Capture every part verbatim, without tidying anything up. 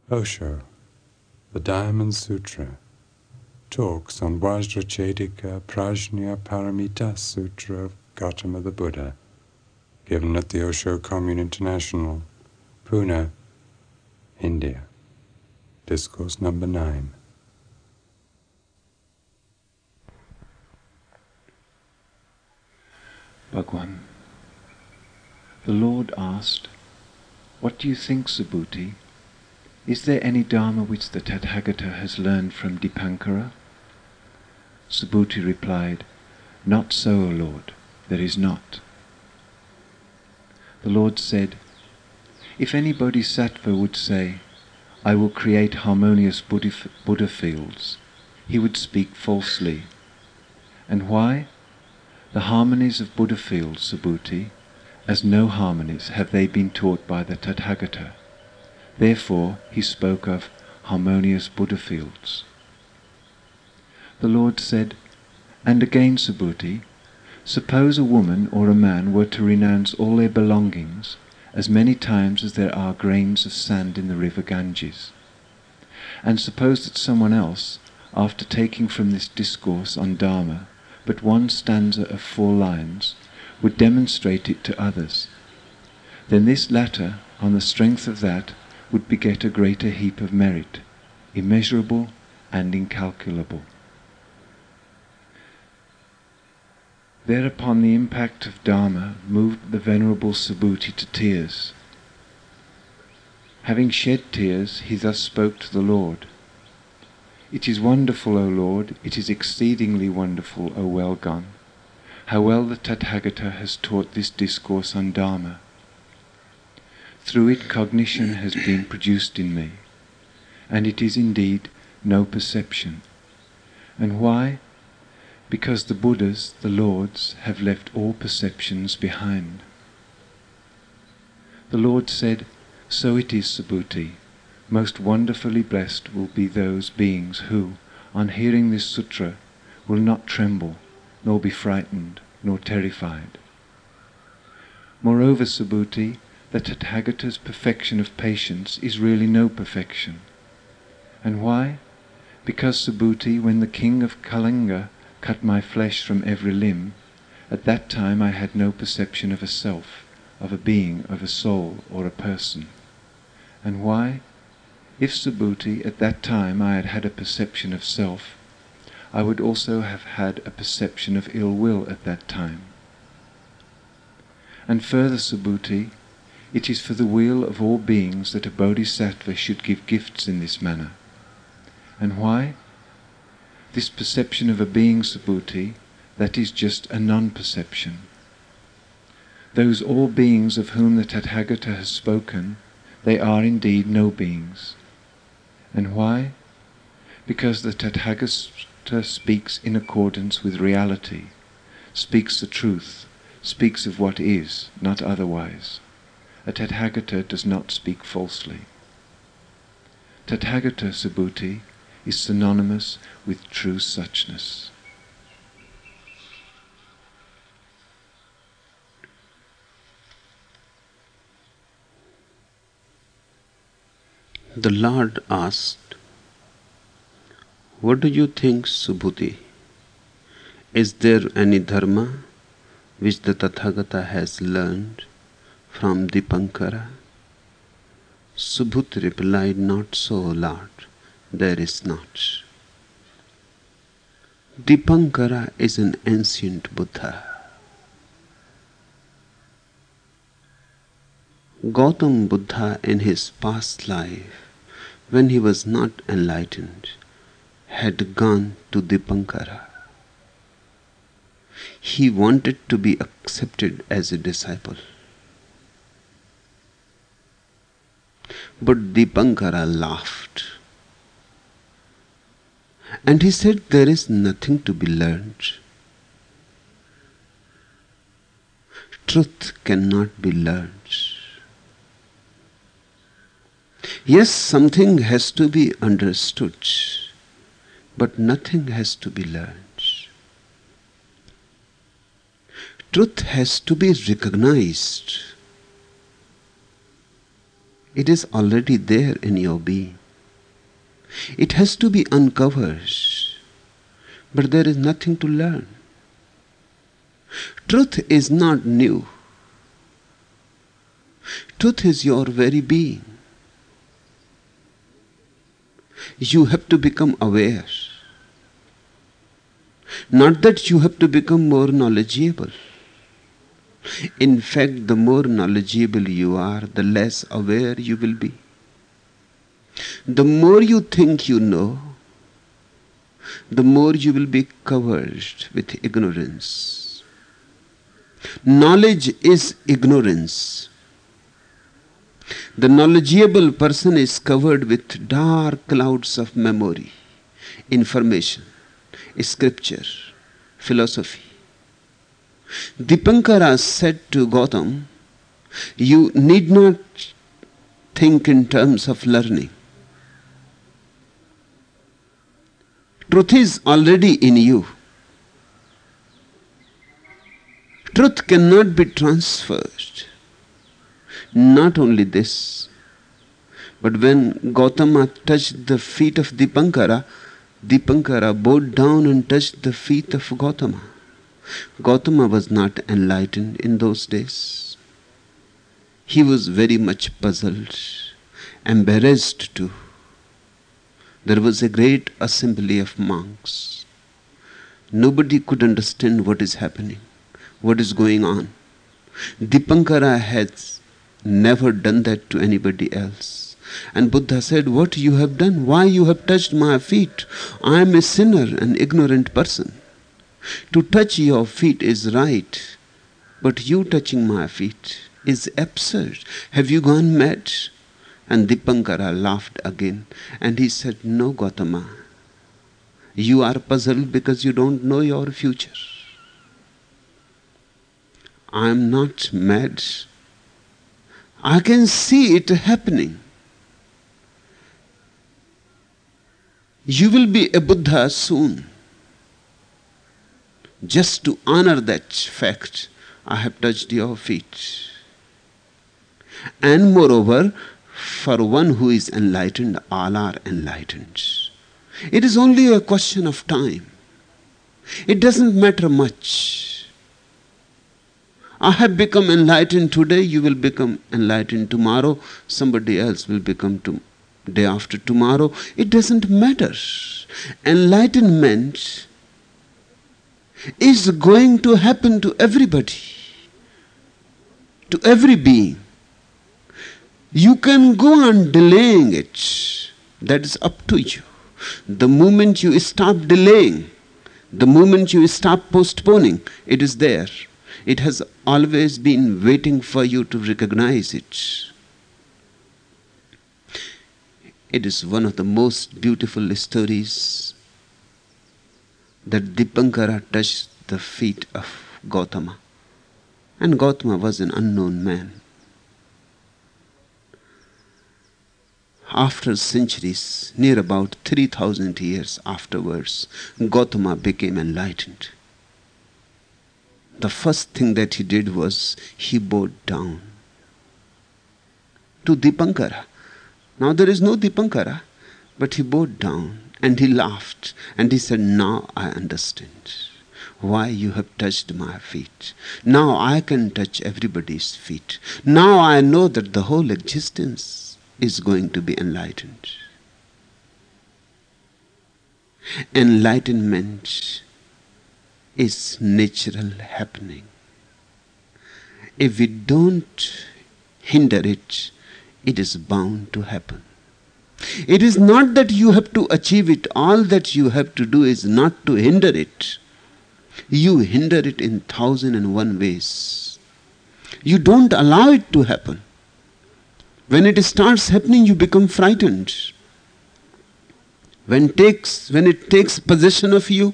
Osho, the Diamond Sutra, talks on Vajracchedika Prajna Paramita Sutra of Gautama the Buddha, given at the Osho Commune International, Pune, India. Discourse number nine. Bhagwan. The Lord asked, "What do you think, Subhuti? Is there any Dharma which the Tathagata has learned from Dipankara?" Subhuti replied, "Not so, O Lord, there is not." The Lord said, "If any bodhisattva would say, 'I will create harmonious Buddha, Buddha fields,' he would speak falsely. And why? The harmonies of Buddha fields, Subhuti, as no harmonies have they been taught by the Tathagata. Therefore he spoke of harmonious Buddha fields." The Lord said, "And again, Subhuti, suppose a woman or a man were to renounce all their belongings as many times as there are grains of sand in the river Ganges. And suppose that someone else, after taking from this discourse on Dharma but one stanza of four lines, would demonstrate it to others. Then this latter, on the strength of that, would beget a greater heap of merit, immeasurable and incalculable." Thereupon the impact of Dharma moved the Venerable Subhuti to tears. Having shed tears, he thus spoke to the Lord, "It is wonderful, O Lord, it is exceedingly wonderful, O Well-Gone, how well the Tathagata has taught this discourse on Dharma. Through it cognition has been produced in me, and it is indeed no perception. And why? Because the Buddhas, the Lords, have left all perceptions behind." The Lord said, "So it is, Subhuti. Most wonderfully blessed will be those beings who, on hearing this sutra, will not tremble, nor be frightened, nor terrified." Moreover, Subhuti, the Tathagata's perfection of patience is really no perfection. And why? Because, Subhuti, when the king of Kalinga cut my flesh from every limb, at that time I had no perception of a self, of a being, of a soul, or a person. And why? If, Subhuti, at that time I had had a perception of self, I would also have had a perception of ill will at that time. And further, Subhuti, it is for the weal of all beings that a bodhisattva should give gifts in this manner. And why? This perception of a being, Subhuti, that is just a non-perception. Those all beings of whom the Tathagata has spoken, they are indeed no beings. And why? Because the Tathagata speaks in accordance with reality, speaks the truth, speaks of what is, not otherwise. A Tathagata does not speak falsely. Tathagata, Subhuti, is synonymous with true suchness. The Lord asked, "What do you think, Subhuti? Is there any dharma which the Tathagata has learned from Dipankara?" Subhuti replied, "Not so, Lord, there is not. Dipankara is an ancient Buddha. Gautam Buddha in his past life, when he was not enlightened, had gone to Dipankara. He wanted to be accepted as a disciple. But Dipankara laughed. And he said, there is nothing to be learned. Truth cannot be learned. Yes, something has to be understood, but nothing has to be learned. Truth has to be recognized. It is already there in your being. It has to be uncovered. But there is nothing to learn. Truth is not new. Truth is your very being. You have to become aware. Not that you have to become more knowledgeable. In fact, the more knowledgeable you are, the less aware you will be. The more you think you know, the more you will be covered with ignorance. Knowledge is ignorance. The knowledgeable person is covered with dark clouds of memory, information, scripture, philosophy. Dipankara said to Gautam, you need not think in terms of learning. Truth is already in you. Truth cannot be transferred. Not only this, but when Gautama touched the feet of Dipankara, Dipankara bowed down and touched the feet of Gautama. Gautama was not enlightened in those days. He was very much puzzled, embarrassed too. There was a great assembly of monks. Nobody could understand what is happening, what is going on. Dipankara has never done that to anybody else. And Buddha said, what you have done? Why you have touched my feet? I am a sinner, an ignorant person. To touch your feet is right, but you touching my feet is absurd. Have you gone mad? And Dipankara laughed again and he said, no, Gautama, you are puzzled because you don't know your future. I am not mad. I can see it happening. You will be a Buddha soon. Just to honor that fact, I have touched your feet. And moreover, for one who is enlightened, all are enlightened. It is only a question of time. It doesn't matter much. I have become enlightened today, you will become enlightened tomorrow, somebody else will become to day after tomorrow. It doesn't matter. Enlightenment is going to happen to everybody, to every being. You can go on delaying it. That is up to you. The moment you stop delaying, the moment you stop postponing, it is there. It has always been waiting for you to recognize it. It is one of the most beautiful stories that Dipankara touched the feet of Gautama. And Gautama was an unknown man. After centuries, near about three thousand years afterwards, Gautama became enlightened. The first thing that he did was he bowed down to Dipankara. Now there is no Dipankara, but he bowed down and he laughed and he said, now I understand why you have touched my feet. Now I can touch everybody's feet. Now I know that the whole existence is going to be enlightened. Enlightenment is natural happening. If we don't hinder it, it is bound to happen. It is not that you have to achieve it. All that you have to do is not to hinder it. You hinder it in thousand and one ways. You don't allow it to happen. When it starts happening, you become frightened. When, takes, when it takes possession of you,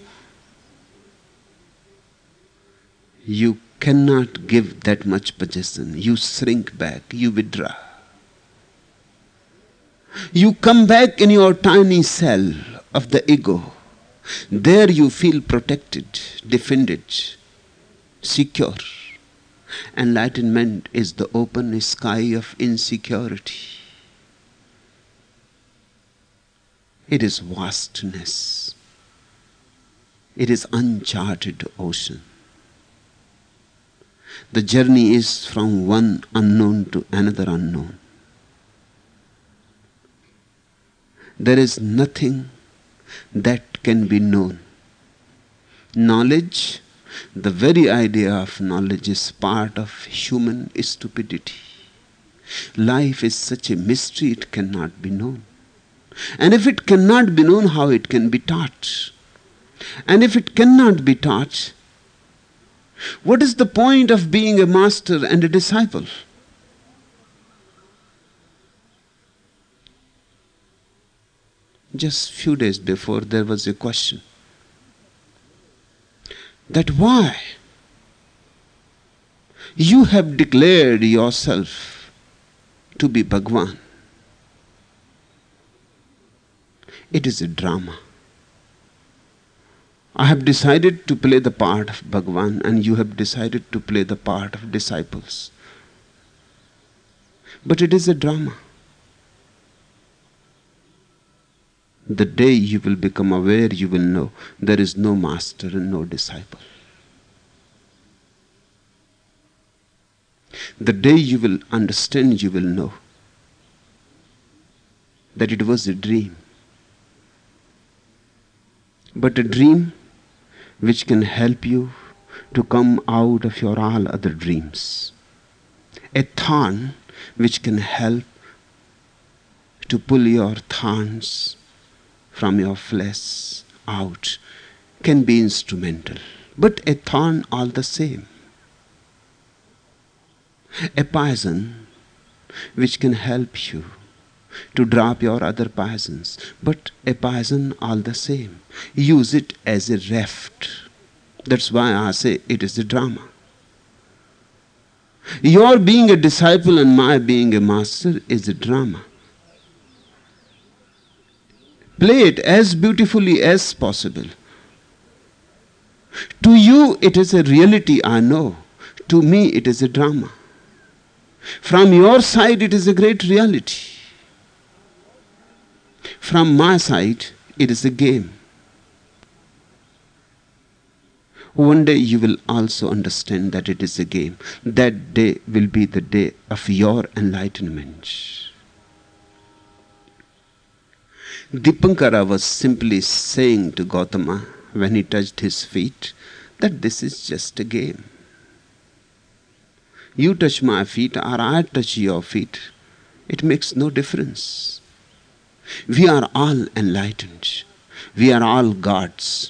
you cannot give that much possession. You shrink back, you withdraw. You come back in your tiny cell of the ego. There you feel protected, defended, secure. Enlightenment is the open sky of insecurity. It is vastness. It is uncharted ocean. The journey is from one unknown to another unknown. There is nothing that can be known. Knowledge, the very idea of knowledge is part of human stupidity. Life is such a mystery, it cannot be known. And if it cannot be known, how it can be taught? And if it cannot be taught, what is the point of being a master and a disciple? Just few days before, there was a question that why you have declared yourself to be Bhagwan. It is a drama. I have decided to play the part of Bhagwan, and you have decided to play the part of disciples. But it is a drama. The day you will become aware, you will know there is no master and no disciple. The day you will understand, you will know that it was a dream. But a dream which can help you to come out of your all other dreams. A thorn which can help to pull your thorns from your flesh out, can be instrumental. But a thorn all the same. A poison which can help you to drop your other poisons, but a poison all the same. Use it as a raft. That's why I say it is a drama. Your being a disciple and my being a master is a drama. Play it as beautifully as possible. To you it is a reality, I know. To me it is a drama. From your side it is a great reality. From my side it is a game. One day you will also understand that it is a game. That day will be the day of your enlightenment. Dipankara was simply saying to Gautama when he touched his feet that this is just a game. You touch my feet or I touch your feet, it makes no difference. We are all enlightened. We are all gods.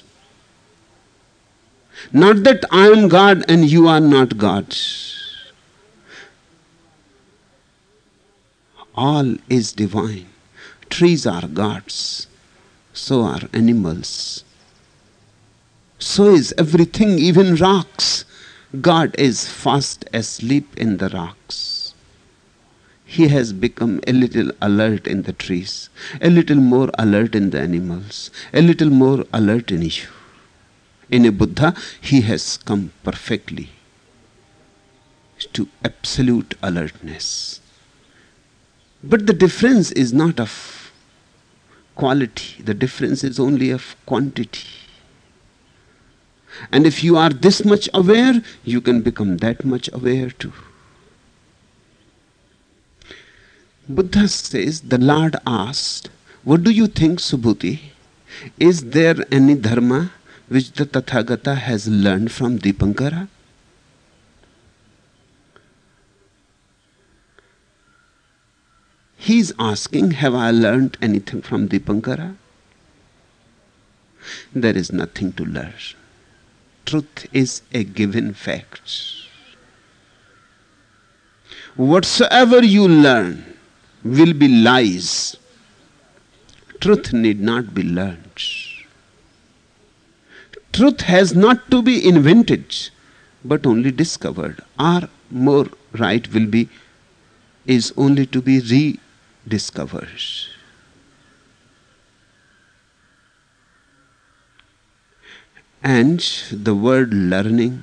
Not that I am God and you are not God. All is divine. Trees are gods. So are animals. So is everything, even rocks. God is fast asleep in the rocks. He has become a little alert in the trees, a little more alert in the animals, a little more alert in you. In a Buddha, he has come perfectly to absolute alertness. But the difference is not of quality, the difference is only of quantity. And if you are this much aware, you can become that much aware too. Buddha says, the Lord asked, what do you think, Subhuti? Is there any dharma which the Tathagata has learned from Dipankara? He is asking, have I learned anything from Dipankara? There is nothing to learn. Truth is a given fact. Whatsoever you learn will be lies. Truth need not be learned. Truth has not to be invented, but only discovered. Or more right will be, is only to be rediscovered. And the word learning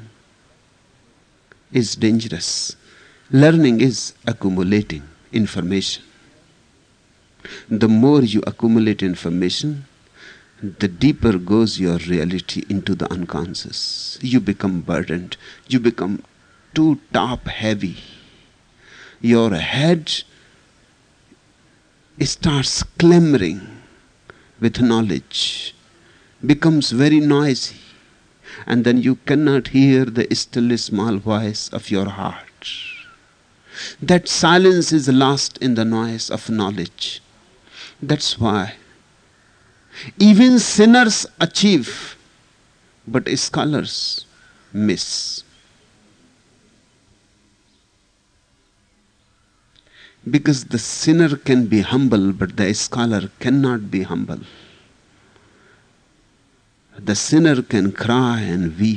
is dangerous. Learning is accumulating information. The more you accumulate information, the deeper goes your reality into the unconscious. You become burdened. You become too top heavy. Your head starts clamoring with knowledge, becomes very noisy, and then you cannot hear the still small voice of your heart. That silence is lost in the noise of knowledge. That's why even sinners achieve, but scholars miss. Because the sinner can be humble, but the scholar cannot be humble. The sinner can cry and weep,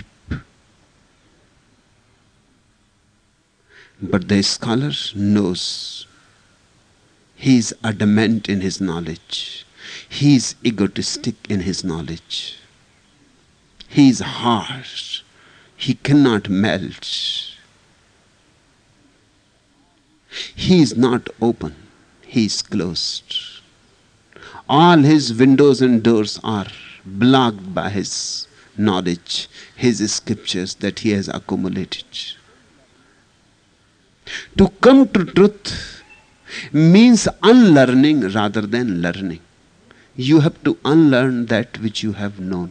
but the scholar knows. He is adamant in his knowledge. He is egotistic in his knowledge. He is harsh. He cannot melt. He is not open. He is closed. All his windows and doors are blocked by his knowledge, his scriptures that he has accumulated. To come to truth means unlearning rather than learning. You have to unlearn that which you have known.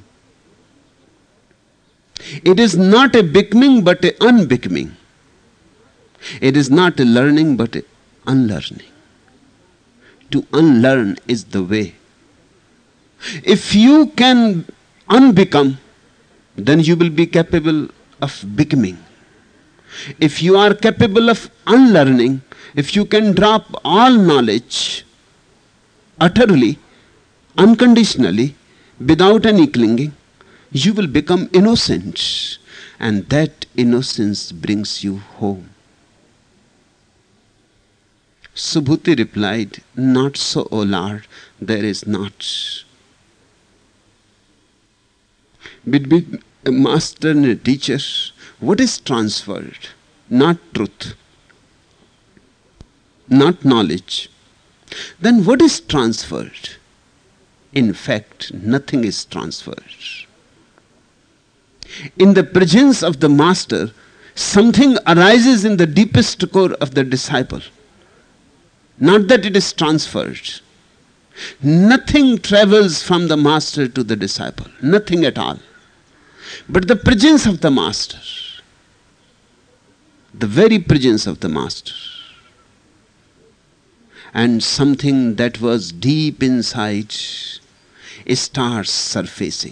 It is not a becoming but a unbecoming. It is not a learning but a unlearning. To unlearn is the way. If you can unbecome, then you will be capable of becoming. If you are capable of unlearning, if you can drop all knowledge utterly, unconditionally, without any clinging, you will become innocent. And that innocence brings you home. Subhuti replied, "Not so, O Lord, there is not." Between a master and a teacher, what is transferred? Not truth, not knowledge. Then what is transferred? In fact, nothing is transferred. In the presence of the master, something arises in the deepest core of the disciple. Not that it is transferred. Nothing travels from the master to the disciple. Nothing at all. But the presence of the master, the very presence of the master, and something that was deep inside starts surfacing.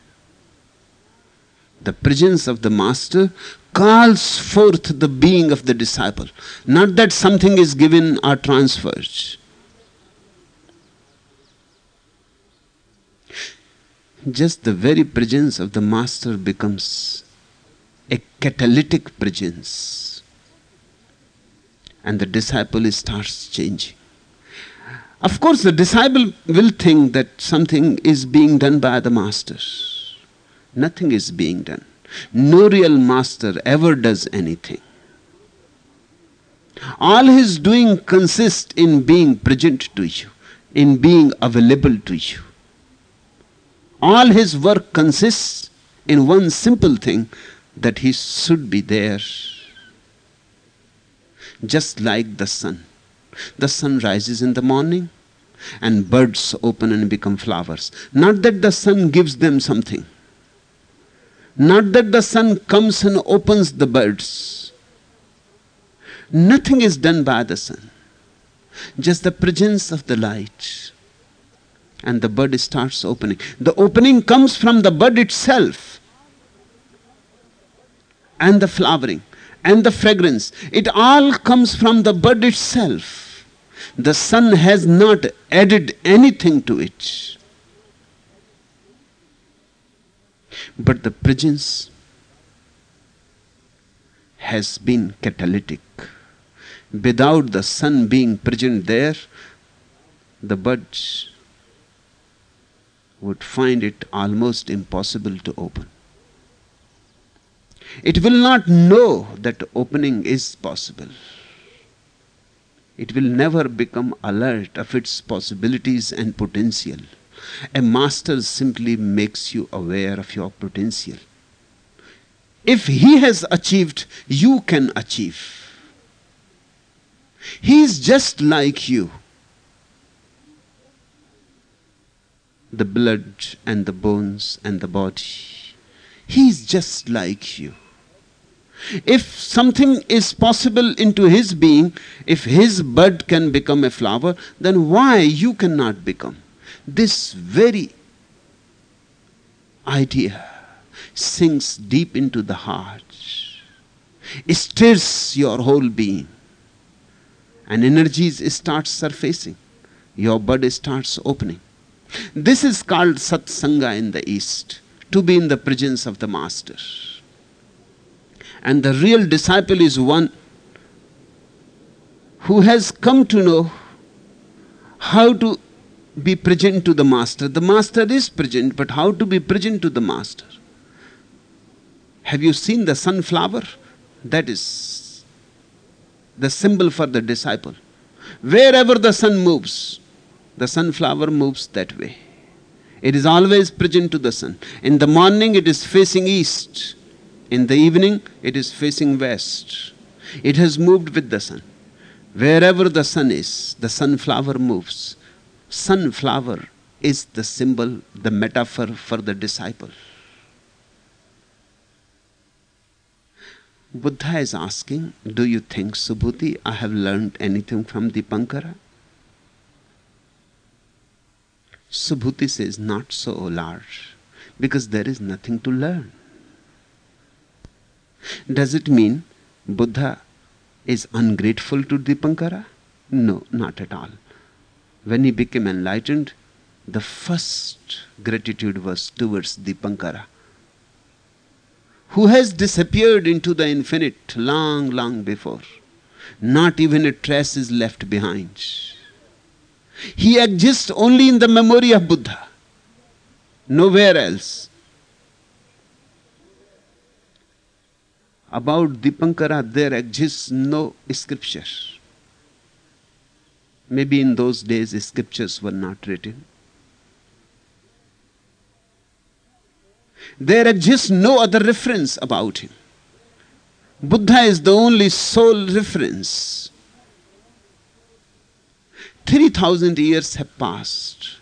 The presence of the master calls forth the being of the disciple. Not that something is given or transferred. Just the very presence of the master becomes a catalytic presence. And the disciple starts changing. Of course, the disciple will think that something is being done by the master. Nothing is being done. No real master ever does anything. All his doing consists in being present to you, in being available to you. All his work consists in one simple thing, that he should be there. Just like the sun. The sun rises in the morning and birds open and become flowers. Not that the sun gives them something. Not that the sun comes and opens the birds. Nothing is done by the sun. Just the presence of the light. And the bud starts opening. The opening comes from the bud itself. And the flowering. And the fragrance. It all comes from the bud itself. The sun has not added anything to it. But the presence has been catalytic. Without the sun being present there, the buds would find it almost impossible to open. It will not know that opening is possible. It will never become alert of its possibilities and potential. A master simply makes you aware of your potential. If he has achieved, you can achieve. He is just like you. The blood and the bones and the body. He is just like you. If something is possible into his being, if his bud can become a flower, then why you cannot become? This very idea sinks deep into the heart. It stirs your whole being. And energies start surfacing. Your body starts opening. This is called satsanga in the East, to be in the presence of the master. And the real disciple is one who has come to know how to be present to the master. The master is present, but how to be present to the master? Have you seen the sunflower? That is the symbol for the disciple. Wherever the sun moves, the sunflower moves that way. It is always present to the sun. In the morning it is facing east. In the evening it is facing west. It has moved with the sun. Wherever the sun is, the sunflower moves. Sunflower is the symbol, the metaphor for the disciple. Buddha is asking, do you think, Subhuti, I have learned anything from Dipankara? Subhuti says, not so, O Lord, because there is nothing to learn. Does it mean Buddha is ungrateful to Dipankara? No, not at all. When he became enlightened, the first gratitude was towards Dipankara, who has disappeared into the infinite long, long before. Not even a trace is left behind. He exists only in the memory of Buddha, nowhere else. About Dipankara, there exists no scripture. Maybe in those days scriptures were not written. There exists no other reference about him. Buddha is the only sole reference. Three thousand years have passed.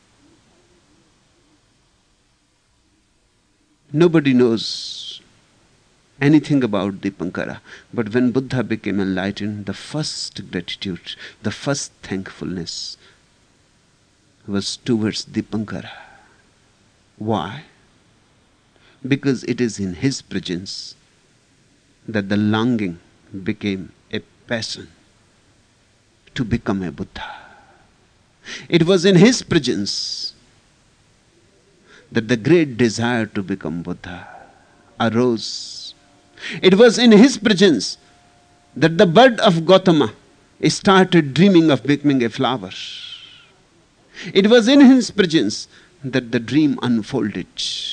Nobody knows anything about Dipankara. But when Buddha became enlightened, the first gratitude, the first thankfulness was towards Dipankara. Why? Because it is in his presence that the longing became a passion to become a Buddha. It was in his presence that the great desire to become Buddha arose. It was in his presence that the bud of Gautama started dreaming of becoming a flower. It was in his presence that the dream unfolded.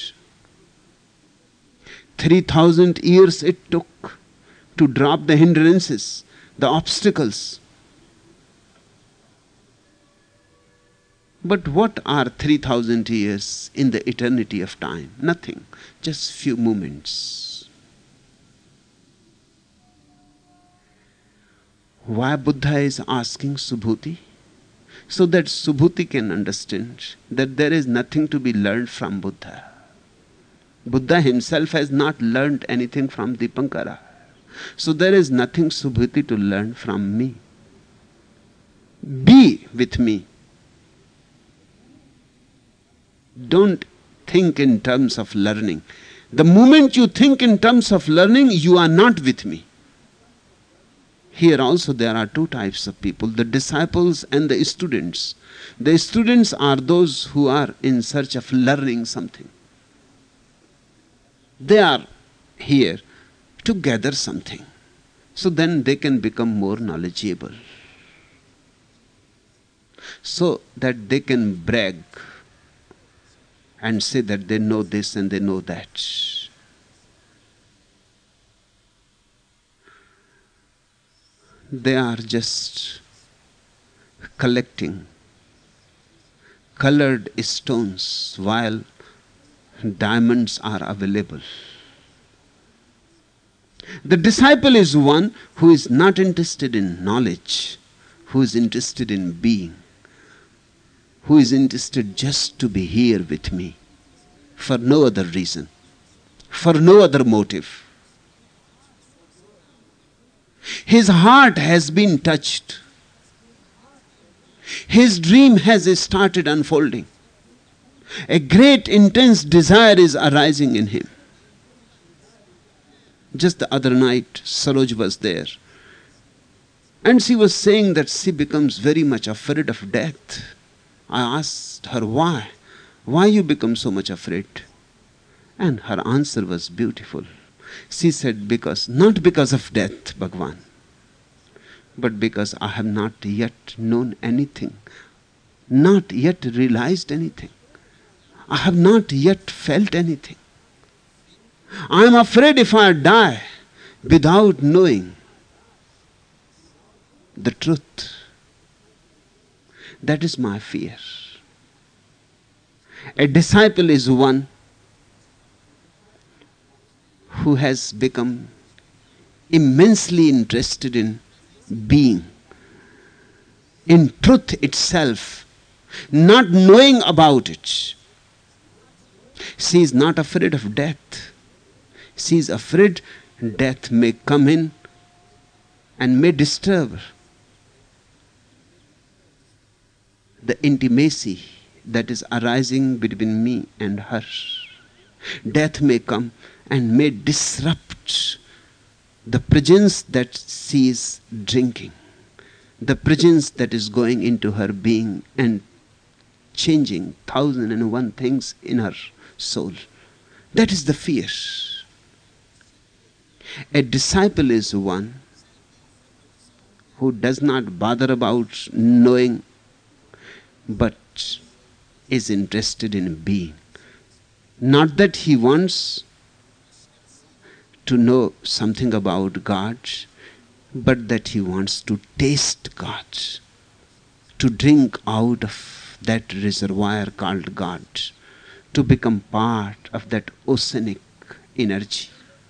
Three thousand years it took to drop the hindrances, the obstacles. But what are three thousand years in the eternity of time? Nothing, just few moments. Why Buddha is asking Subhuti? So that Subhuti can understand that there is nothing to be learned from Buddha. Buddha himself has not learned anything from Dipankara. So there is nothing, Subhuti, to learn from me. Be with me. Don't think in terms of learning. The moment you think in terms of learning, you are not with me. Here also there are two types of people, the disciples and the students. The students are those who are in search of learning something. They are here to gather something, so then they can become more knowledgeable, so that they can brag and say that they know this and they know that. They are just collecting colored stones while diamonds are available. The disciple is one who is not interested in knowledge, who is interested in being, who is interested just to be here with me, for no other reason, for no other motive. His heart has been touched. His dream has started unfolding. A great intense desire is arising in him. Just the other night, Saroj was there. And she was saying that she becomes very much afraid of death. I asked her, why? Why you become so much afraid? And her answer was beautiful. She said, because, not because of death, Bhagwan, but because I have not yet known anything, not yet realized anything. I have not yet felt anything. I am afraid if I die without knowing the truth. That is my fear. A disciple is one who has become immensely interested in being, in truth itself, not knowing about it. She is not afraid of death. She is afraid death may come in and may disturb the intimacy that is arising between me and her. Death may come and may disrupt the presence that she is drinking, the presence that is going into her being and changing thousand and one things in her soul. That is the fear. A disciple is one who does not bother about knowing, but is interested in being. Not that he wants to know something about God, but that he wants to taste God, to drink out of that reservoir called God, to become part of that oceanic energy.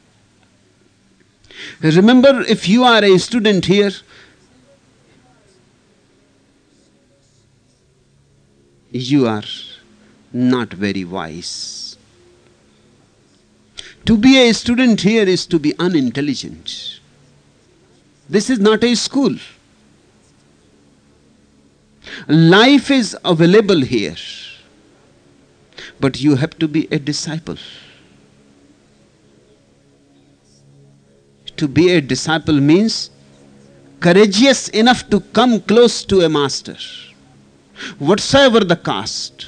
Remember, if you are a student here, you are not very wise. To be a student here is to be unintelligent. This is not a school. Life is available here, but you have to be a disciple. To be a disciple means courageous enough to come close to a master, whatsoever the cost.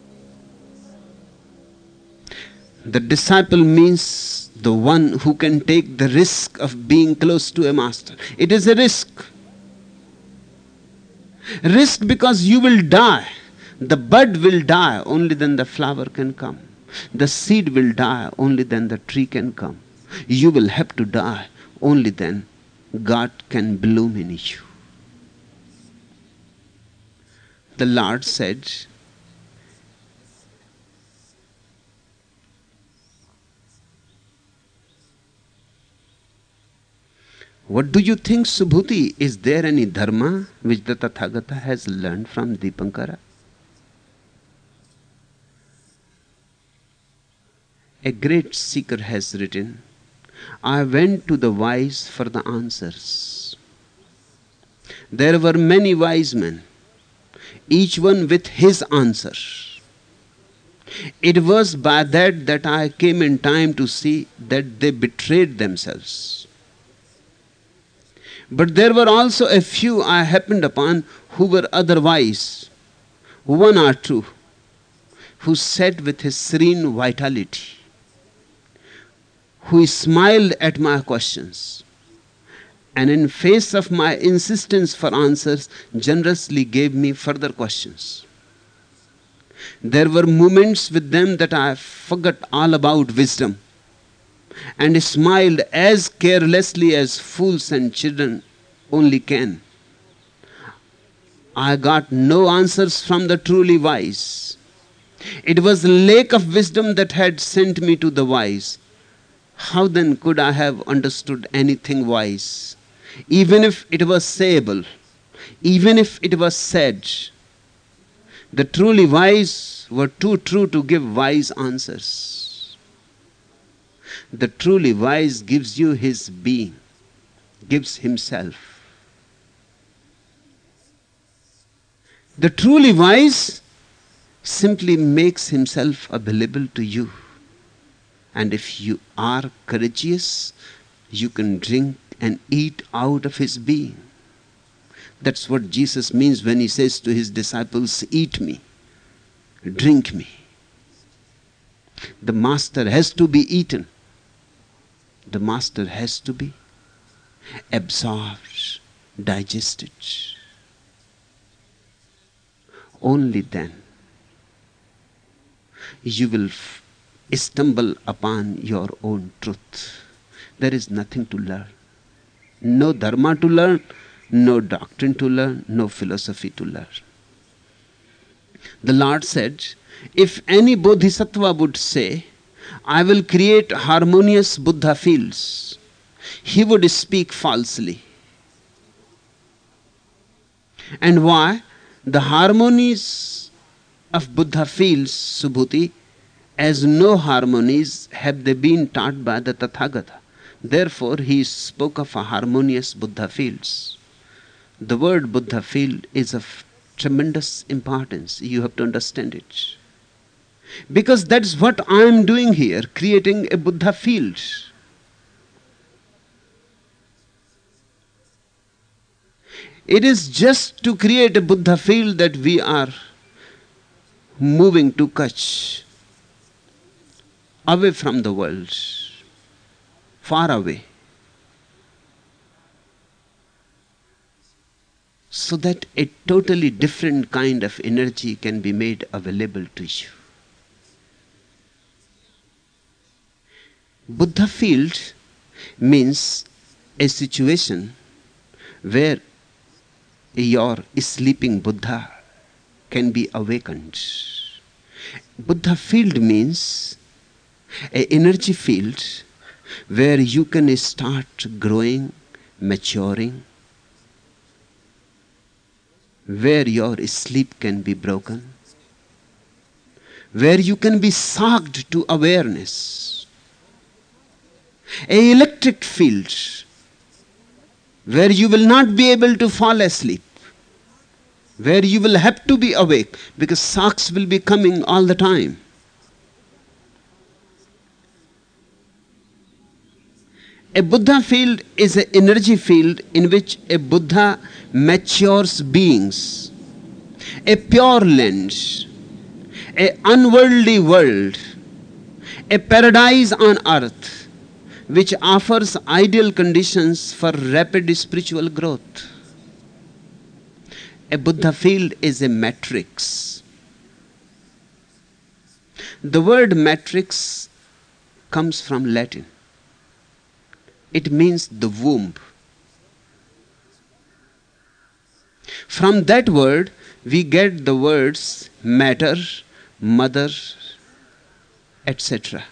The disciple means the one who can take the risk of being close to a master. It is a risk. Risk because you will die. The bud will die, only then the flower can come. The seed will die, only then the tree can come. You will have to die, only then God can bloom in you. The Lord said, what do you think, Subhuti? Is there any dharma which the Tathagata has learned from Dipankara? A great seeker has written, I went to the wise for the answers. There were many wise men, each one with his answer. It was by that that I came in time to see that they betrayed themselves. But there were also a few I happened upon who were otherwise, one or two, who sat with his serene vitality, who smiled at my questions, and in face of my insistence for answers, generously gave me further questions. There were moments with them that I forgot all about wisdom, and smiled as carelessly as fools and children only can. I got no answers from the truly wise. It was the lake of wisdom that had sent me to the wise. How then could I have understood anything wise? Even if it was sayable, even if it was said, the truly wise were too true to give wise answers. The truly wise gives you his being, gives himself. The truly wise simply makes himself available to you. And if you are courageous, you can drink and eat out of his being. That's what Jesus means when he says to his disciples, eat me, drink me. The master has to be eaten. The master has to be absorbed, digested. Only then you will f- stumble upon your own truth. There is nothing to learn. No dharma to learn, no doctrine to learn, no philosophy to learn. The Lord said, if any bodhisattva would say, I will create harmonious Buddha fields, he would speak falsely. And why? The harmonies of Buddha fields, Subhuti, as no harmonies have they been taught by the Tathagata. Therefore, he spoke of a harmonious Buddha fields. The word Buddha field is of tremendous importance. You have to understand it. Because that's what I am doing here, creating a Buddha field. It is just to create a Buddha field that we are moving to Kutch, away from the world, far away, so that a totally different kind of energy can be made available to you. Buddha field means a situation where your sleeping Buddha can be awakened. Buddha field means an energy field where you can start growing, maturing, where your sleep can be broken, where you can be sucked to awareness. An electric field where you will not be able to fall asleep, where you will have to be awake because shocks will be coming all the time. A Buddha field is an energy field in which a Buddha matures beings, a pure land, an unworldly world, a paradise on earth, which offers ideal conditions for rapid spiritual growth. A Buddha field is a matrix. The word matrix comes from Latin. It means the womb. From that word, we get the words matter, mother, et cetera.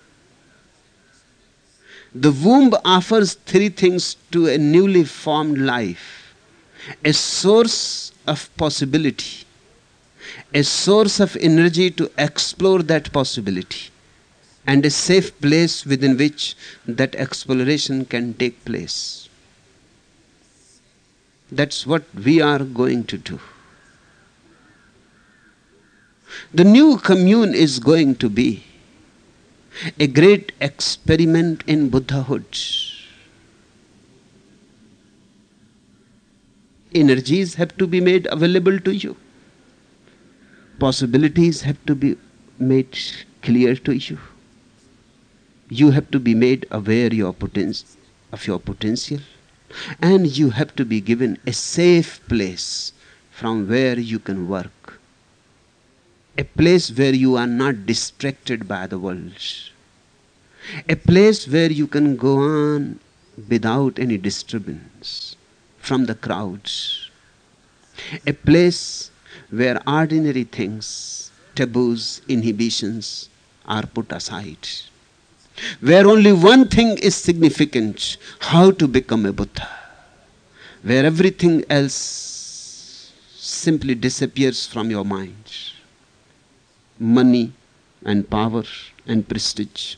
The womb offers three things to a newly formed life: a source of possibility, a source of energy to explore that possibility, and a safe place within which that exploration can take place. That's what we are going to do. The new commune is going to be a great experiment in Buddhahood. Energies have to be made available to you. Possibilities have to be made clear to you. You have to be made aware your poten- of your potential, and you have to be given a safe place from where you can work. A place where you are not distracted by the world. A place where you can go on without any disturbance from the crowds. A place where ordinary things, taboos, inhibitions are put aside. Where only one thing is significant, how to become a Buddha. Where everything else simply disappears from your mind. Money and power and prestige.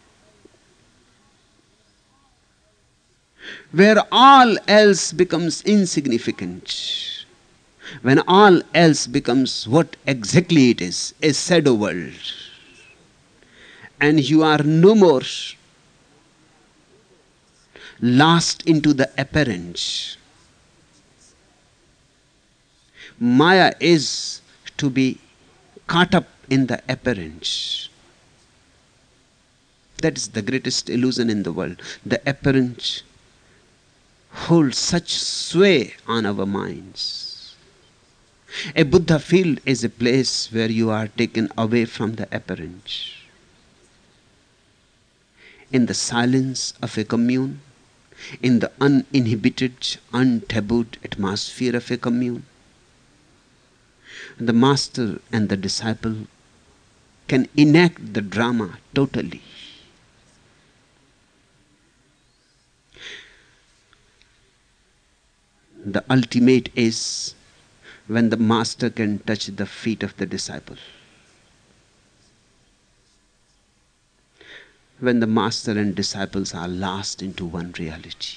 Where all else becomes insignificant. When all else becomes what exactly it is, a shadow world. And you are no more lost into the apparent. Maya is to be caught up in the apparent. That is the greatest illusion in the world. The apparent holds such sway on our minds. A Buddha field is a place where you are taken away from the apparent. In the silence of a commune, in the uninhibited, untabooed atmosphere of a commune, the master and the disciple can enact the drama totally. The ultimate is when the master can touch the feet of the disciple. When the master and disciples are lost into one reality.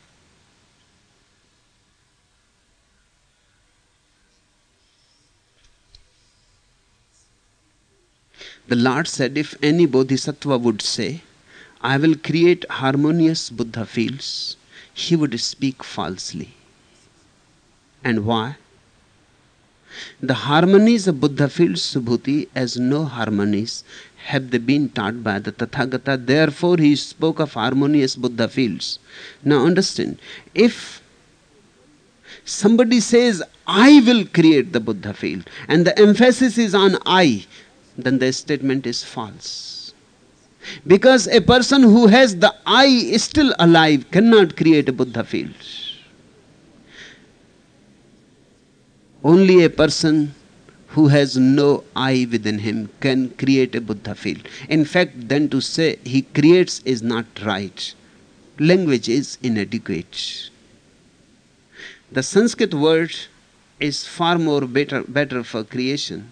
The Lord said, if any bodhisattva would say, I will create harmonious Buddha fields, he would speak falsely. And why? The harmonies of Buddha fields, Subhuti, as no harmonies have they been taught by the Tathagata. Therefore he spoke of harmonious Buddha fields. Now understand, if somebody says, I will create the Buddha field, and the emphasis is on I, then the statement is false. Because a person who has the I still alive cannot create a Buddha field. Only a person who has no I within him can create a Buddha field. In fact, then to say he creates is not right. Language is inadequate. The Sanskrit word is far more better, better for creation.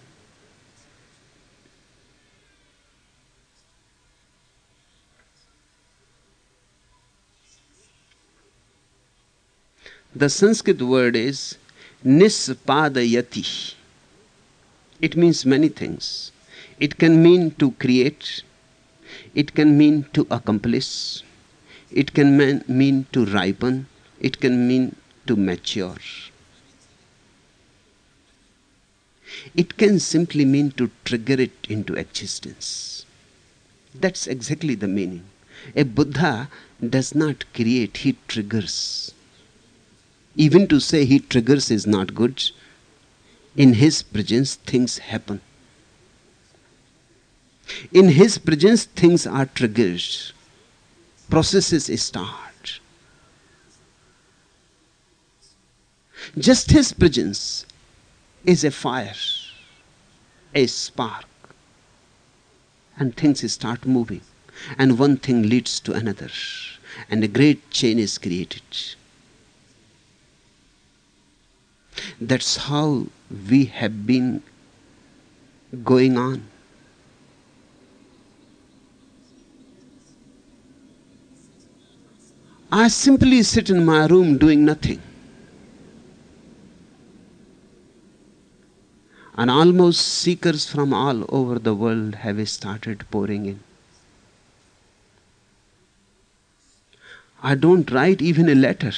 The Sanskrit word is nispadayati. It means many things. It can mean to create. It can mean to accomplish. It can man, mean to ripen. It can mean to mature. It can simply mean to trigger it into existence. That's exactly the meaning. A Buddha does not create, he triggers. Even to say he triggers is not good. In his presence, things happen. In his presence, things are triggered. Processes start. Just his presence is a fire, a spark. And things start moving. And one thing leads to another. And a great chain is created. That's how we have been going on. I simply sit in my room doing nothing. And almost seekers from all over the world have started pouring in. I don't write even a letter.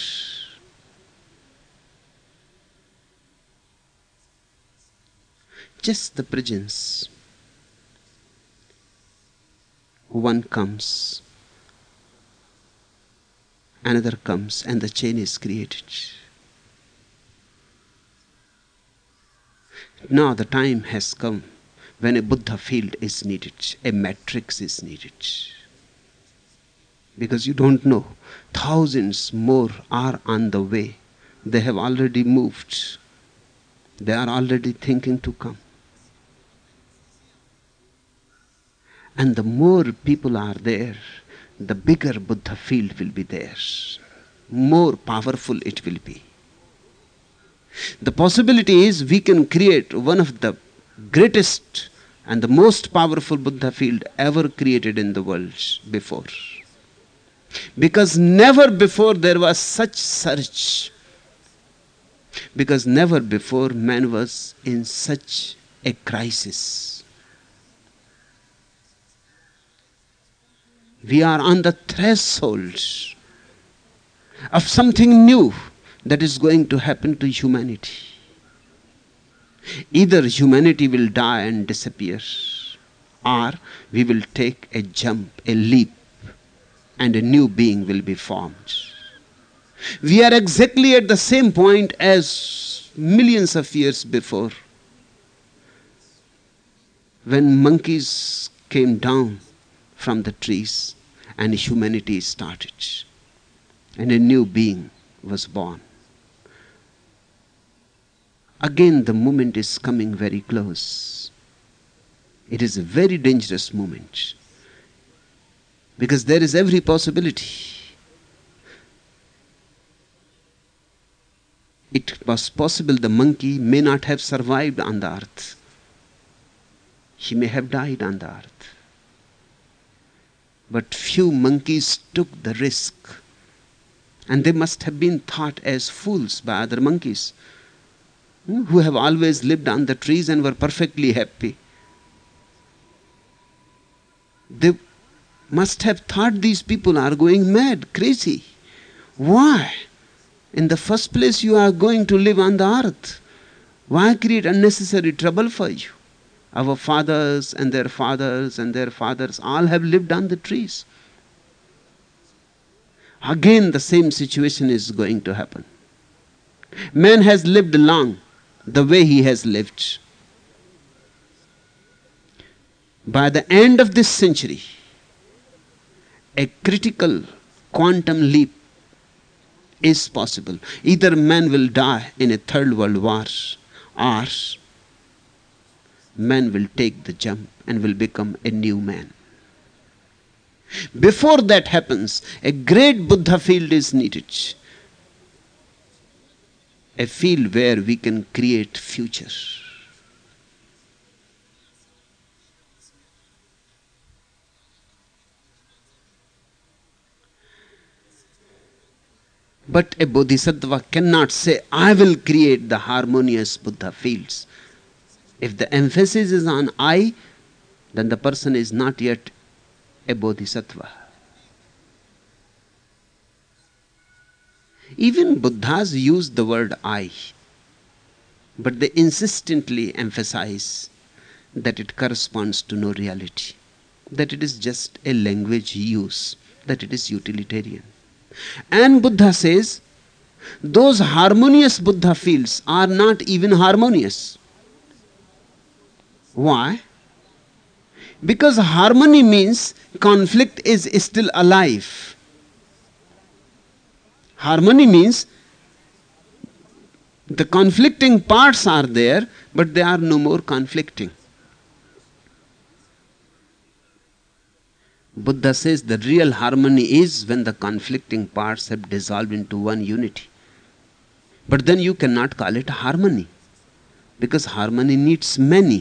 Just the presence. One comes, another comes, and the chain is created. Now the time has come when a Buddha field is needed, a matrix is needed. Because you don't know, thousands more are on the way. They have already moved. They are already thinking to come. And the more people are there, the bigger Buddha field will be there. More powerful it will be. The possibility is we can create one of the greatest and the most powerful Buddha field ever created in the world before. Because never before there was such search. Because never before man was in such a crisis. We are on the threshold of something new that is going to happen to humanity. Either humanity will die and disappear, or we will take a jump, a leap, and a new being will be formed. We are exactly at the same point as millions of years before, when monkeys came down from the trees and humanity started, and a new being was born. Again, the moment is coming very close. It is a very dangerous moment, because there is every possibility. It was possible the monkey may not have survived on the earth. He may have died on the earth. But few monkeys took the risk, and they must have been thought as fools by other monkeys who have always lived on the trees and were perfectly happy. They must have thought these people are going mad, crazy. Why? In the first place, you are going to live on the earth. Why create unnecessary trouble for you? Our fathers and their fathers and their fathers all have lived on the trees. Again, the same situation is going to happen. Man has lived long the way he has lived. By the end of this century, a critical quantum leap is possible. Either man will die in a third world war, or man will take the jump and will become a new man. Before that happens, a great Buddha field is needed. A field where we can create future. But a bodhisattva cannot say, I will create the harmonious Buddha fields. If the emphasis is on I, then the person is not yet a bodhisattva. Even Buddhas use the word I, but they insistently emphasize that it corresponds to no reality, that it is just a language use, that it is utilitarian. And Buddha says, those harmonious Buddha fields are not even harmonious. Why? Because harmony means conflict is still alive. Harmony means the conflicting parts are there, but they are no more conflicting. Buddha says the real harmony is when the conflicting parts have dissolved into one unity. But then you cannot call it harmony, because harmony needs many.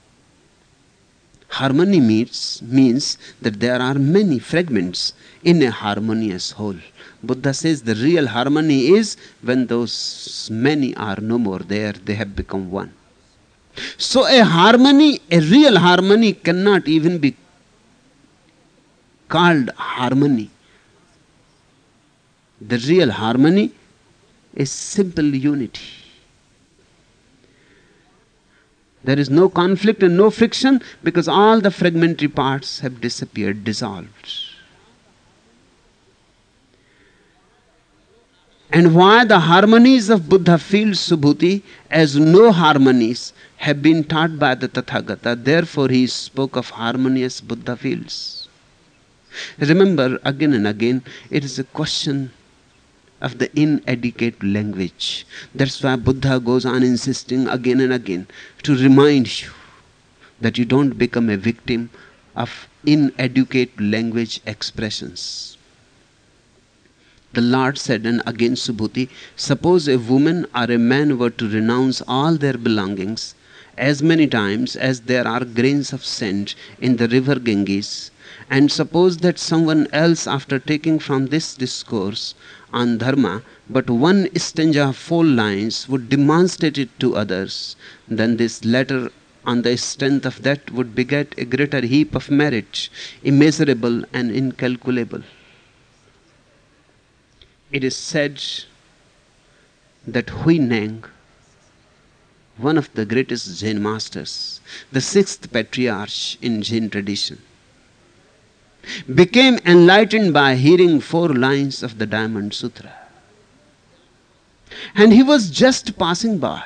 Harmony means, means that there are many fragments in a harmonious whole. Buddha says the real harmony is when those many are no more there, they have become one. So a harmony, a real harmony cannot even be called harmony. The real harmony is simple unity. There is no conflict and no friction, because all the fragmentary parts have disappeared, dissolved. And why the harmonies of Buddha field Subhuti as no harmonies have been taught by the Tathagata, therefore he spoke of harmonious Buddha fields. Remember, again and again, it is a question of the inadequate language. That's why Buddha goes on insisting again and again to remind you that you don't become a victim of inadequate language expressions. The Lord said, and again Subhuti, suppose a woman or a man were to renounce all their belongings as many times as there are grains of sand in the river Ganges, and suppose that someone else, after taking from this discourse on dharma but one stanza of four lines, would demonstrate it to others, then this latter on the strength of that would beget a greater heap of merit, immeasurable and incalculable. It is said that Huineng, one of the greatest Zen masters, the sixth patriarch in Zen tradition, became enlightened by hearing four lines of the Diamond Sutra. And he was just passing by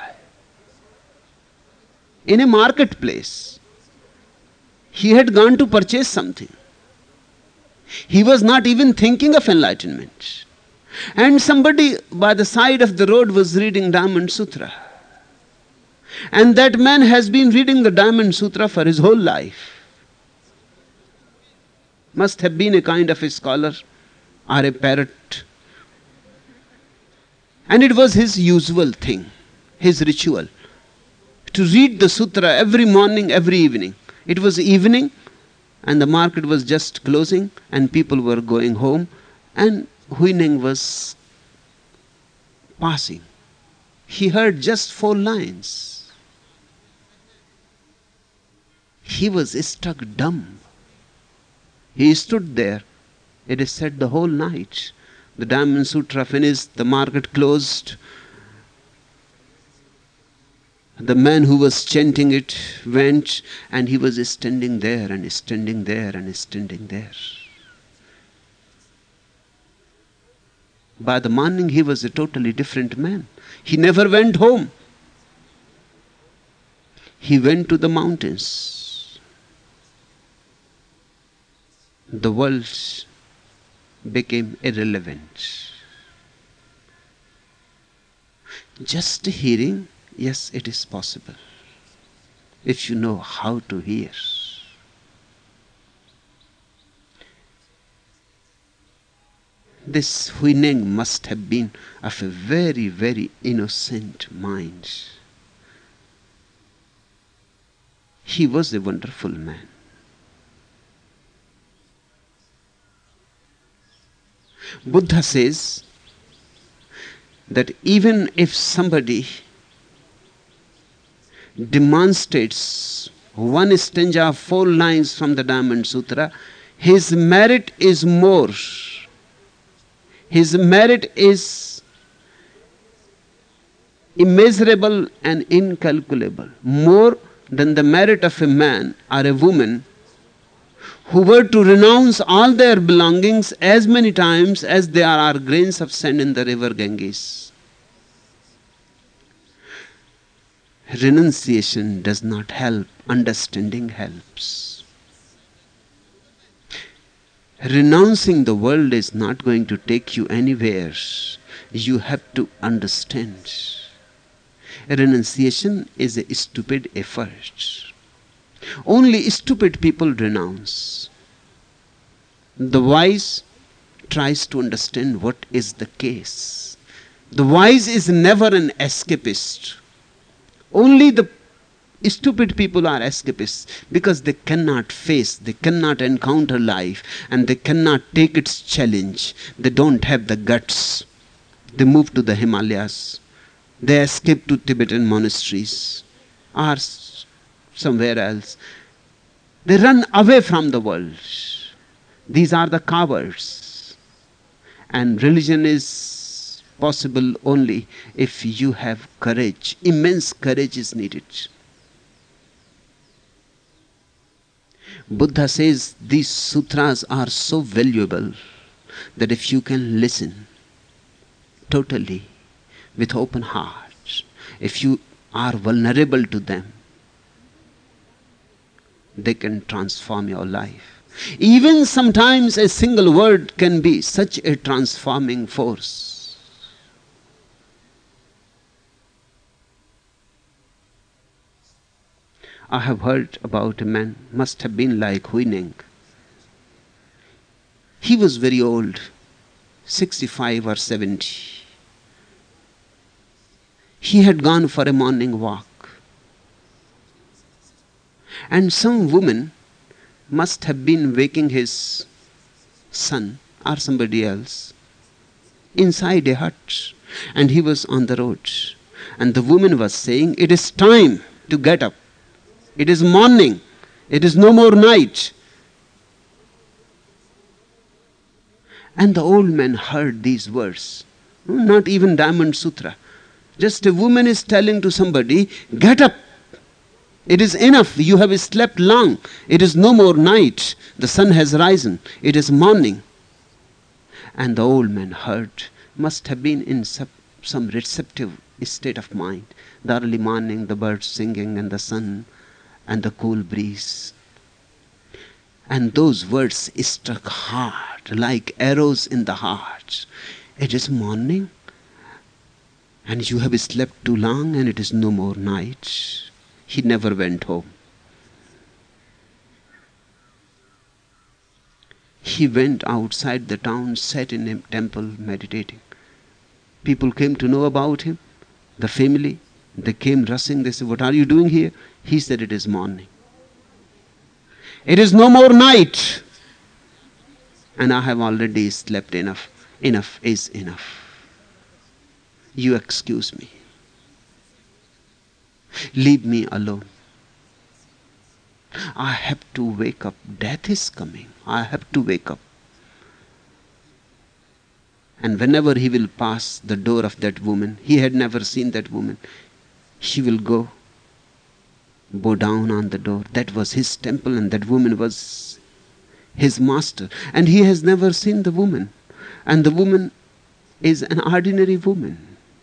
in a marketplace. He had gone to purchase something. He was not even thinking of enlightenment. And somebody by the side of the road was reading Diamond Sutra. And that man has been reading the Diamond Sutra for his whole life. Must have been a kind of a scholar or a parrot. And it was his usual thing, his ritual, to read the sutra every morning, every evening. It was evening and the market was just closing and people were going home, and Huineng was passing. He heard just four lines. He was struck dumb. He stood there, it is said, the whole night. The Diamond Sutra finished, the market closed. The man who was chanting it went, and he was standing there and standing there and standing there. By the morning, he was a totally different man. He never went home. He went to the mountains. The world became irrelevant. Just hearing, yes, it is possible, if you know how to hear. This Huineng must have been of a very, very innocent mind. He was a wonderful man. Buddha says that even if somebody demonstrates one stanza of four lines from the Diamond Sutra, his merit is more. His merit is immeasurable and incalculable, more than the merit of a man or a woman who were to renounce all their belongings as many times as there are grains of sand in the river Ganges. Renunciation does not help, understanding helps. Renouncing the world is not going to take you anywhere. You have to understand. Renunciation is a stupid effort. Only stupid people renounce. The wise tries to understand what is the case. The wise is never an escapist. Only the stupid people are escapists because they cannot face, they cannot encounter life, and they cannot take its challenge. They don't have the guts. They move to the Himalayas. They escape to Tibetan monasteries or somewhere else. They run away from the world. These are the cowards. And religion is possible only if you have courage. Immense courage is needed. Buddha says these sutras are so valuable that if you can listen totally with open heart, if you are vulnerable to them, they can transform your life. Even sometimes a single word can be such a transforming force. I have heard about a man, must have been like Huineng. He was very old, sixty-five or seventy. He had gone for a morning walk. And some woman must have been waking his son or somebody else inside a hut. And he was on the road. And the woman was saying, "It is time to get up. It is morning. It is no more night." And the old man heard these words. Not even Diamond Sutra. Just a woman is telling to somebody, "Get up. It is enough. You have slept long. It is no more night. The sun has risen. It is morning." And the old man heard, must have been in some receptive state of mind. The early morning, the birds singing, and the sun, and the cool breeze. And those words struck hard, like arrows in the heart. It is morning, and you have slept too long, and it is no more night. He never went home. He went outside the town, sat in a temple meditating. People came to know about him, the family. They came rushing. They said, "What are you doing here?" He said, "It is morning. It is no more night. And I have already slept enough. Enough is enough. You excuse me. Leave me alone. I have to wake up. Death is coming. I have to wake up." And whenever he will pass the door of that woman, he had never seen that woman, he will go, bow down on the door. That was his temple, and that woman was his master. And he has never seen the woman. And the woman is an ordinary woman.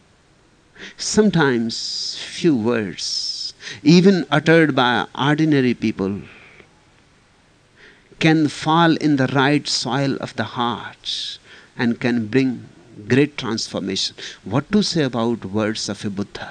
Sometimes few words, even uttered by ordinary people, can fall in the right soil of the heart and can bring great transformation. What to say about words of a Buddha?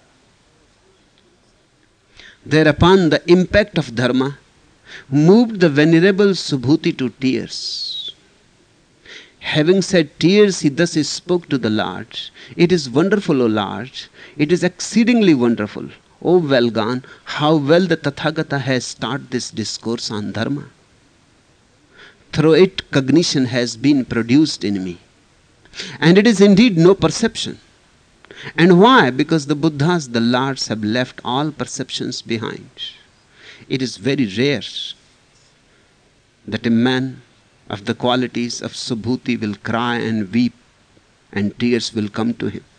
Thereupon the impact of dharma moved the venerable Subhuti to tears. Having said tears, he thus spoke to the Lord, "It is wonderful, O Lord. It is exceedingly wonderful. O well gone, how well the Tathagata has started this discourse on dharma. Through it, cognition has been produced in me. And it is indeed no perception. And why? Because the Buddhas, the Lords, have left all perceptions behind. It is very rare that a man of the qualities of Subhuti will cry and weep and tears will come to him.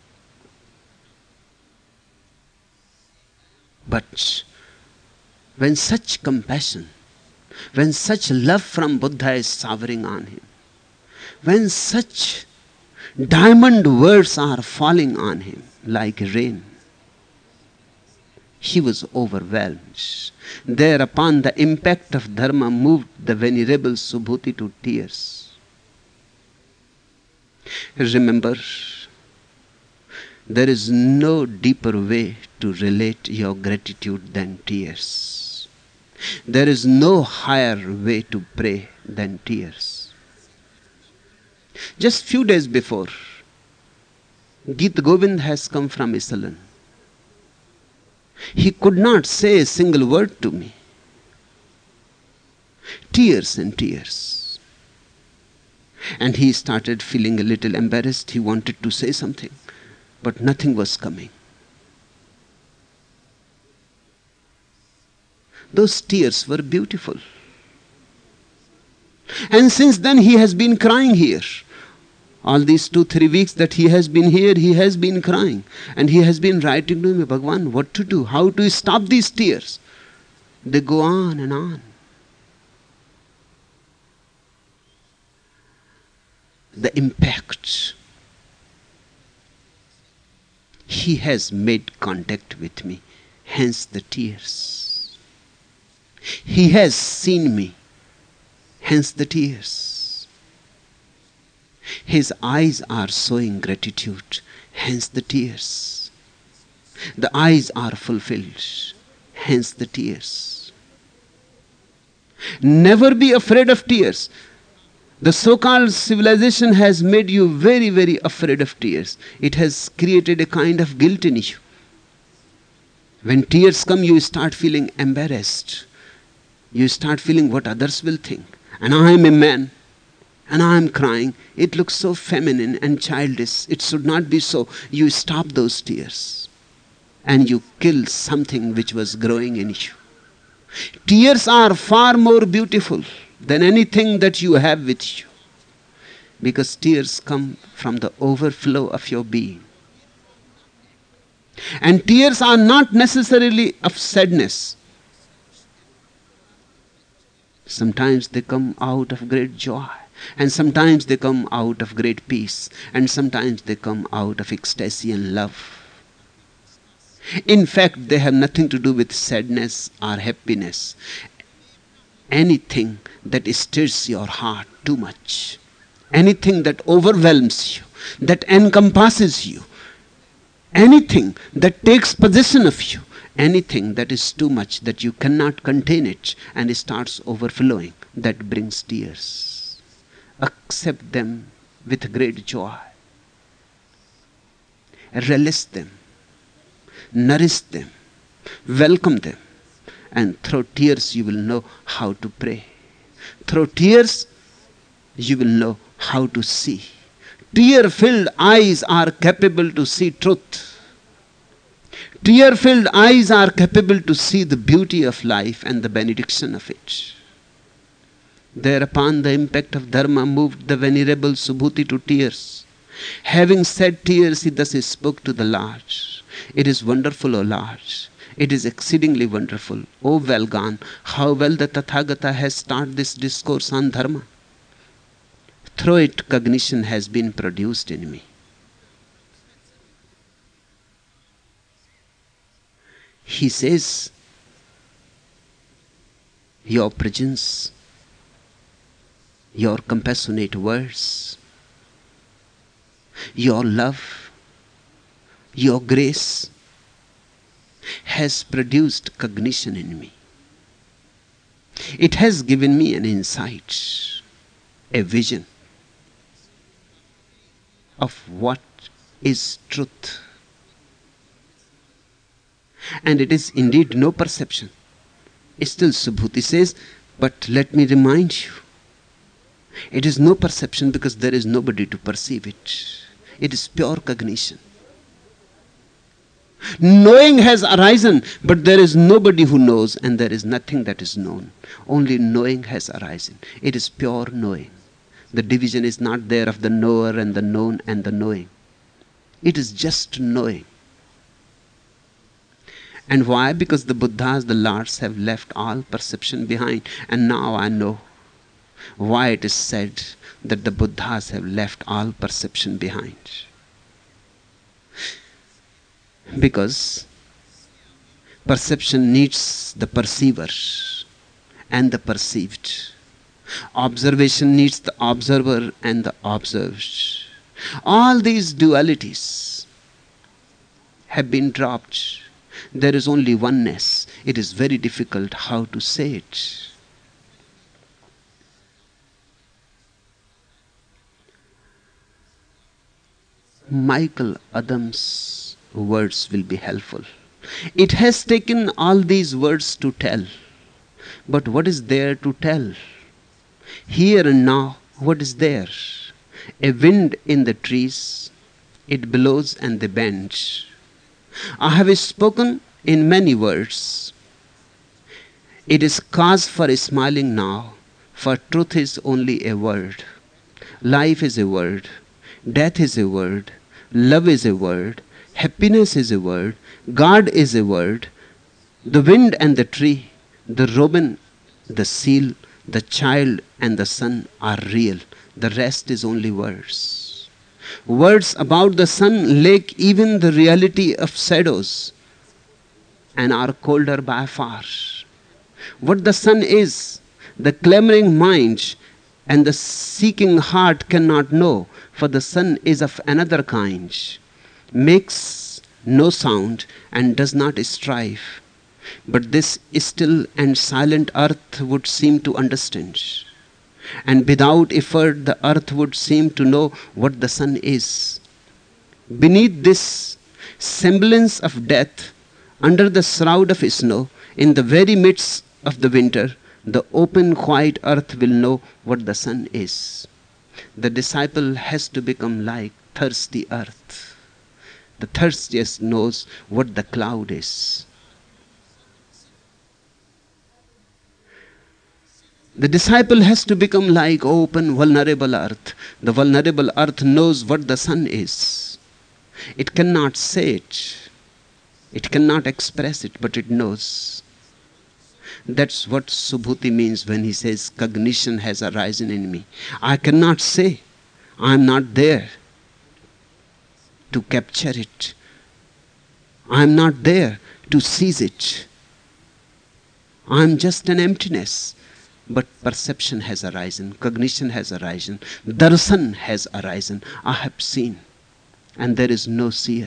But when such compassion, when such love from Buddha is showering on him, when such diamond words are falling on him like rain, he was overwhelmed. Thereupon the impact of dharma moved the venerable Subhuti to tears. Remember, there is no deeper way to relate your gratitude than tears. There is no higher way to pray than tears. Just few days before, Gita Govind has come from Isalon. He could not say a single word to me. Tears and tears. And he started feeling a little embarrassed. He wanted to say something, but nothing was coming. Those tears were beautiful. And since then he has been crying here. All these two, three weeks that he has been here, he has been crying. And he has been writing to me, "Bhagwan, what to do? How to stop these tears? They go on and on." The impact. He has made contact with me, hence the tears. He has seen me, hence the tears. His eyes are showing gratitude, hence the tears. The eyes are fulfilled, hence the tears. Never be afraid of tears. The so-called civilization has made you very, very afraid of tears. It has created a kind of guilt in you. When tears come, you start feeling embarrassed. You start feeling what others will think. And I am a man, and I am crying. It looks so feminine and childish. It should not be so. You stop those tears, and you kill something which was growing in you. Tears are far more beautiful than anything that you have with you, because tears come from the overflow of your being. And tears are not necessarily of sadness. Sometimes they come out of great joy, and sometimes they come out of great peace, and sometimes they come out of ecstasy and love. In fact, they have nothing to do with sadness or happiness. Anything that stirs your heart too much, anything that overwhelms you, that encompasses you, anything that takes possession of you, anything that is too much that you cannot contain it and it starts overflowing, that brings tears. Accept them with great joy. Relish them. Nourish them. Welcome them. And through tears you will know how to pray. Through tears you will know how to see. Tear-filled eyes are capable to see truth. Tear-filled eyes are capable to see the beauty of life and the benediction of it. Thereupon the impact of Dharma moved the venerable Subhuti to tears. Having said tears, he thus spoke to the Lord. It is wonderful, O Lord. It is exceedingly wonderful. O well gone, how well the Tathagata has started this discourse on Dharma. Through it, cognition has been produced in me. He says, your presence, your compassionate words, your love, your grace has produced cognition in me. It has given me an insight, a vision of what is truth. And it is indeed no perception. Still Subhuti says, but let me remind you, it is no perception because there is nobody to perceive it. It is pure cognition. Knowing has arisen, but there is nobody who knows, and there is nothing that is known. Only knowing has arisen. It is pure knowing. The division is not there of the knower and the known and the knowing. It is just knowing. And why? Because the Buddhas, the Lords, have left all perception behind. And now I know why it is said that the Buddhas have left all perception behind. Because perception needs the perceiver and the perceived. Observation needs the observer and the observed. All these dualities have been dropped. There is only oneness. It is very difficult how to say it. Michael Adams' words will be helpful. It has taken all these words to tell. But what is there to tell? Here and now, what is there? A wind in the trees. It blows and they bend. I have spoken in many words. It is cause for smiling now, for truth is only a word. Life is a word. Death is a word. Love is a word. Happiness is a word. God is a word. The wind and the tree, the robin, the seal, the child and the sun are real. The rest is only words. Words about the sun lack even the reality of shadows and are colder by far. What the sun is, the clamoring mind and the seeking heart cannot know, for the sun is of another kind, makes no sound and does not strive. But this still and silent earth would seem to understand. And without effort, the earth would seem to know what the sun is. Beneath this semblance of death, under the shroud of snow, in the very midst of the winter, the open, quiet earth will know what the sun is. The disciple has to become like thirsty earth. The thirstiest knows what the cloud is. The disciple has to become like open, vulnerable earth. The vulnerable earth knows what the sun is. It cannot say it. It cannot express it, but it knows. That's what Subhuti means when he says cognition has arisen in me. I cannot say, I am not there to capture it. I am not there to seize it. I am just an emptiness. But perception has arisen, cognition has arisen, darshan has arisen. I have seen, and there is no seer.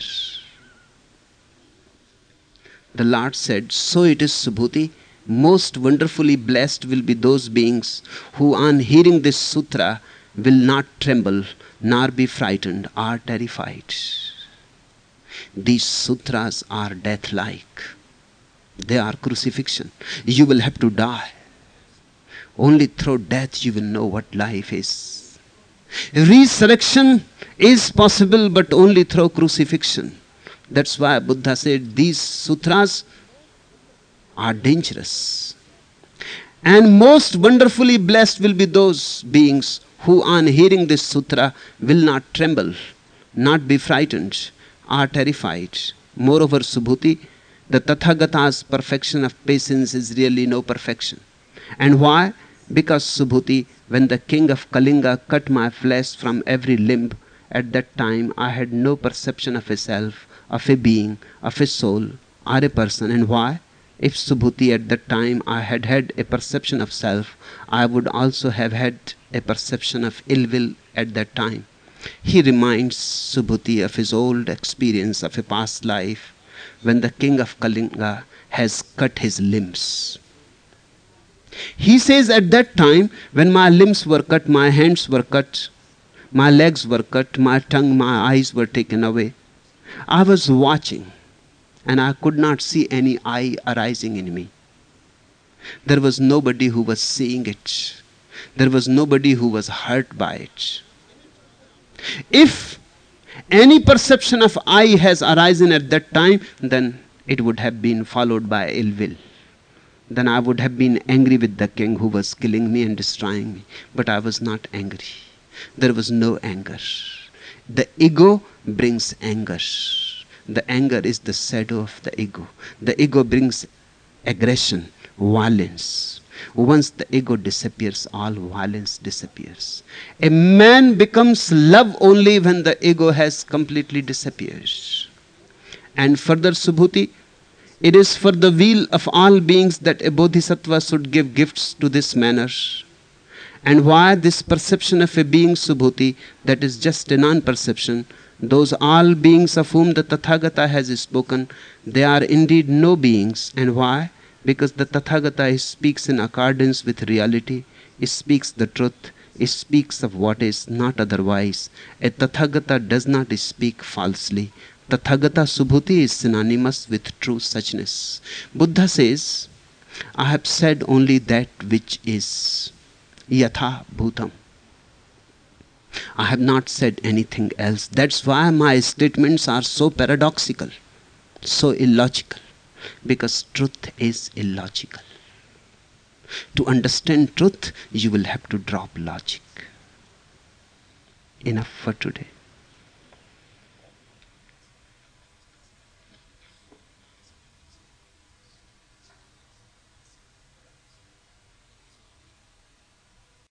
The Lord said, so it is, Subhuti, most wonderfully blessed will be those beings who on hearing this sutra will not tremble, nor be frightened or terrified. These sutras are death-like. They are crucifixion. You will have to die. Only through death you will know what life is. Resurrection is possible, but only through crucifixion. That's why Buddha said these sutras are dangerous. And most wonderfully blessed will be those beings who on hearing this sutra will not tremble, not be frightened, or terrified. Moreover, Subhuti, the Tathagata's perfection of patience is really no perfection. And why? Because, Subhuti, when the king of Kalinga cut my flesh from every limb, at that time I had no perception of a self, of a being, of a soul, or a person. And why? If, Subhuti, at that time I had had a perception of self, I would also have had a perception of ill will at that time. He reminds Subhuti of his old experience of a past life, when the king of Kalinga has cut his limbs. He says, at that time, when my limbs were cut, my hands were cut, my legs were cut, my tongue, my eyes were taken away, I was watching, and I could not see any eye arising in me. There was nobody who was seeing it. There was nobody who was hurt by it. If any perception of I has arisen at that time, then it would have been followed by ill will. Then I would have been angry with the king who was killing me and destroying me. But I was not angry. There was no anger. The ego brings anger. The anger is the shadow of the ego. The ego brings aggression, violence. Once the ego disappears, all violence disappears. A man becomes love only when the ego has completely disappeared. And further, Subhuti, it is for the will of all beings that a bodhisattva should give gifts to this manner. And why this perception of a being, Subhuti, that is just a non-perception, those all beings of whom the Tathagata has spoken, they are indeed no beings. And why? Because the Tathagata speaks in accordance with reality, he speaks the truth, he speaks of what is, not otherwise. A Tathagata does not speak falsely. Tathagata, Subhuti, is synonymous with true suchness. Buddha says, I have said only that which is yatha bhutam. I have not said anything else. That's why my statements are so paradoxical, so illogical, because truth is illogical. To understand truth, you will have to drop logic. Enough for today.